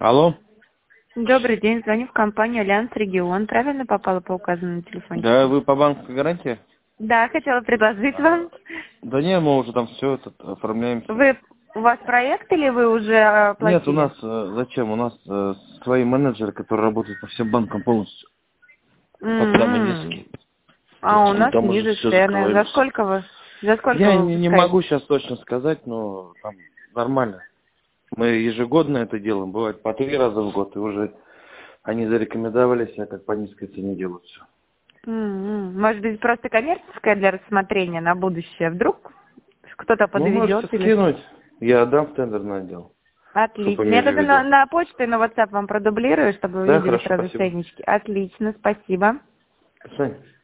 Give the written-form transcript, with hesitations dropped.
Алло? Добрый день, звоню в компанию Альянс Регион. Правильно попала по указанному телефону? Да, вы по банковской гарантии? Да, хотела предложить вам. Да не, мы уже там все это оформляемся. У вас проект или вы уже оплатили? Нет, у нас, зачем? У нас свои менеджеры, которые работают по всем банкам полностью. По самые низкие. А у Мы нас там уже ниже все цены. За закрываемся. сколько вы Я не выпускаете? могу сейчас точно сказать, но там нормально. Мы ежегодно это делаем, бывает по 3 раза в год, и уже они зарекомендовали себя, как по низкой цене делают все. Может быть, просто коммерческое для рассмотрения на будущее? Вдруг кто-то Ну, можете подведет или... скинуть, я отдам в тендерный отдел. Чтобы Отлично. Я имели в тогда виду. на почту и на WhatsApp вам продублирую, чтобы вы Да, видели хорошо, сразу спасибо. ценнички. Отлично, спасибо. До свидания.